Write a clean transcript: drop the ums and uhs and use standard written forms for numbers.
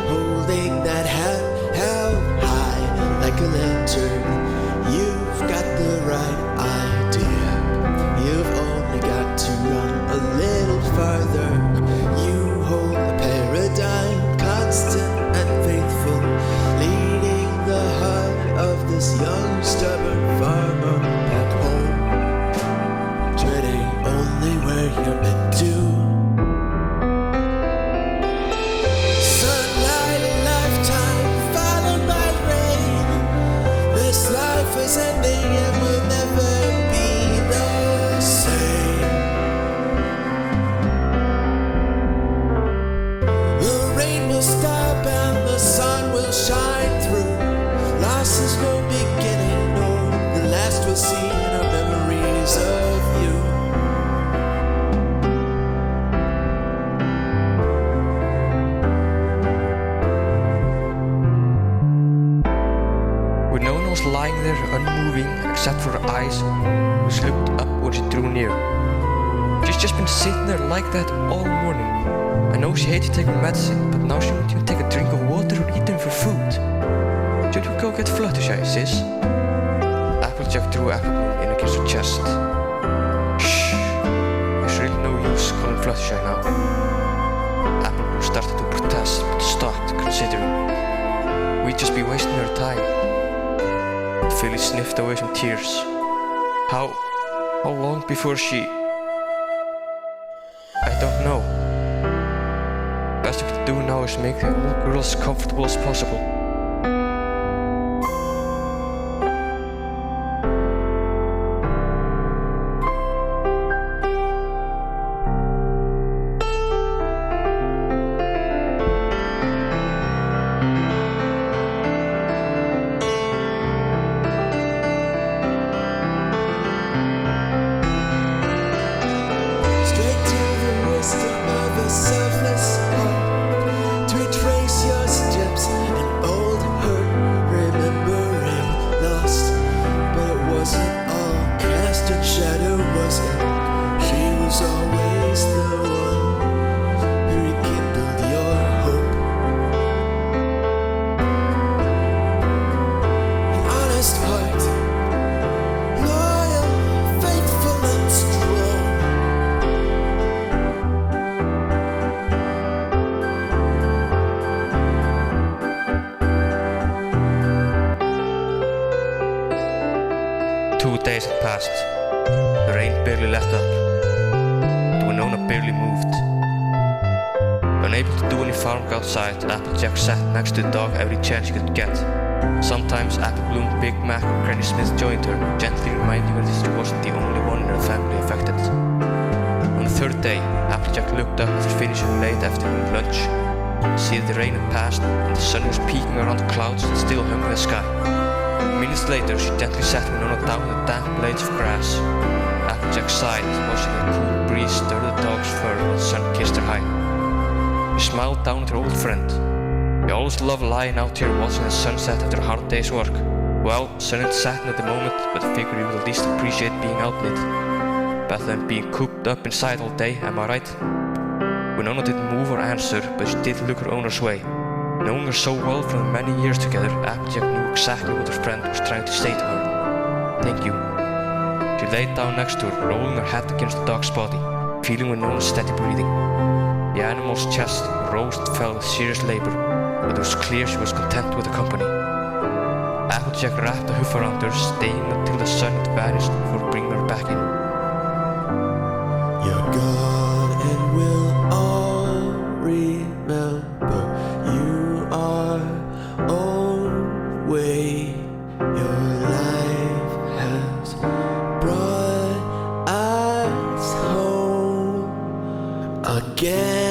holding that hat held high like a lantern. You've got the right idea. You've only got to run a little farther. You hold a paradigm, constant and faithful, leading the heart of this young, stubborn farmer back home, treading only where you're meant to. Sunlight, a lifetime, followed by rain. This life is ending and will never be the same. The rain will stop and the sun will shine through. Loss is no beginning, no, the last we'll see in our memories of you. When no one was lying there unmoving except for her eyes, which looked up when she drew near. She's just been sitting there like that all morning. I know she hates taking medicine, but now she won't even take a drink of water or eat them for food. Should we go get Fluttershy, sis? Applejack drew Applebloom in against her chest. Shh! There's really no use calling Fluttershy now. Applebloom started to protest, but stopped, considering. We'd just be wasting our time. Phyllis sniffed away some tears. How long before she... I don't know. Best we can do now is make the old girl as comfortable as possible. Straight to the wisdom of a selfless heart, to retrace your steps, an old hurt, remembering lost. But it wasn't all cast in shadow, was it? She was always the one who rekindled your hope. An honest heart, loyal, faithful and strong. Two days had passed. The rain barely let up. But Winona barely moved. Unable to do any farm work outside, Applejack sat next to the dog every chance he could get. Sometimes Applebloom, Big Mac, or Granny Smith joined her, gently reminding her that she wasn't the only one in her family affected. On the third day, Applejack looked up after finishing late afternoon lunch. See that the rain had passed and the sun was peeking around the clouds that still hung in the sky. Minutes later, she gently sat Winona down on the damp blades of grass. Applejack sighed, watching the cool breeze stir the dog's fur while the sun kissed her high. She smiled down at her old friend. We always love lying out here watching the sunset after a hard day's work. Well, sun ain't setting at the moment, but I figure you would at least appreciate being out in it. Better than being cooped up inside all day, am I right? Winona didn't move or answer, but she did look her owner's way. Knowing her so well from the many years together, Applejack knew exactly what her friend was trying to say to her. Thank you. She laid down next to her, rolling her head against the dog's body, feeling Winona's steady breathing. The animal's chest rose and fell with serious labor, but it was clear she was content with the company. Applejack wrapped a hoof around her, staying until the sun had vanished before bringing her back in. You're gone and we'll all remember you our own way. Your life has brought us home again.